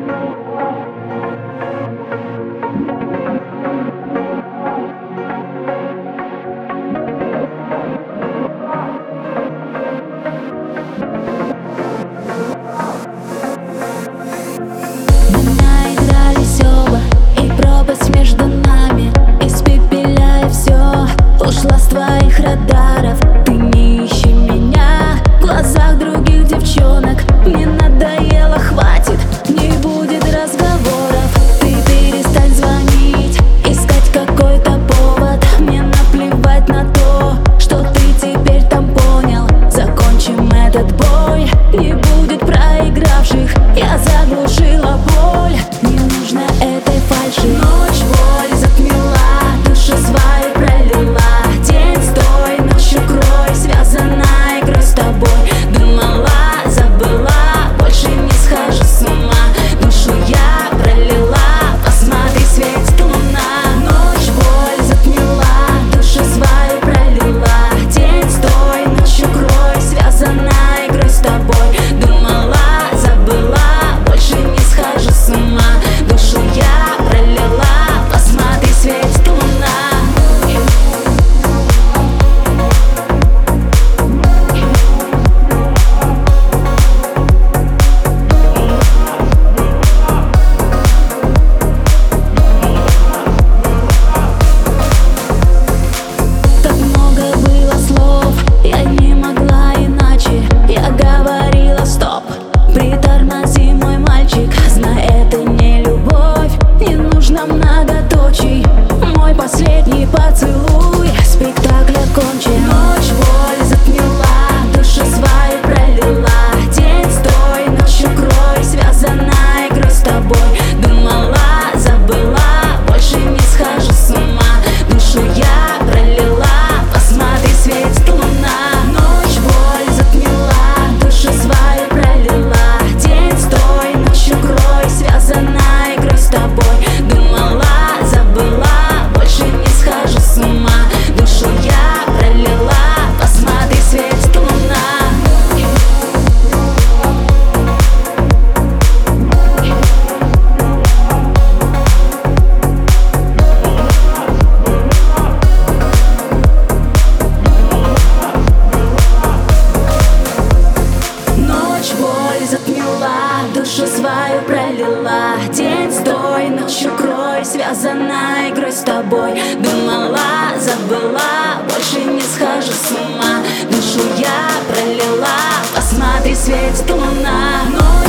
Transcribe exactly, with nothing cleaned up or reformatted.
Ушла с твоих радаров, ты не ищи меня в глазах других девчонок. Мне надоело, хватит, не будет разговоров. Ты перестань звонить, искать какой-то повод. Мне наплевать на то, что ты теперь там понял. Закончим этот бой, не будет проигравших. Я заглушила боль, не нужно этой фальши. Ночь боль затмила, душу свою пролила. Последний поцелуй, спектакль окончен. Ночь боль затмила, душу свою пролила. День стой, ночью крой, связана игрой с тобой. Думала, забыла, больше не схожу с ума. Душу я пролила, посмотри, светит луна. Ночь боль затмила, душу свою пролила. День стой, ночью крой, связана игрой с тобой. Думала, забыла, не схожу с ума, душу я пролила, посмотри, светит луна. Ночь боль затмила, душу свою пролила. День стой, ночью крой, связана игрой с тобой. Думала, забыла, больше не схожу с ума. Душу я пролила, посмотри, светит луна.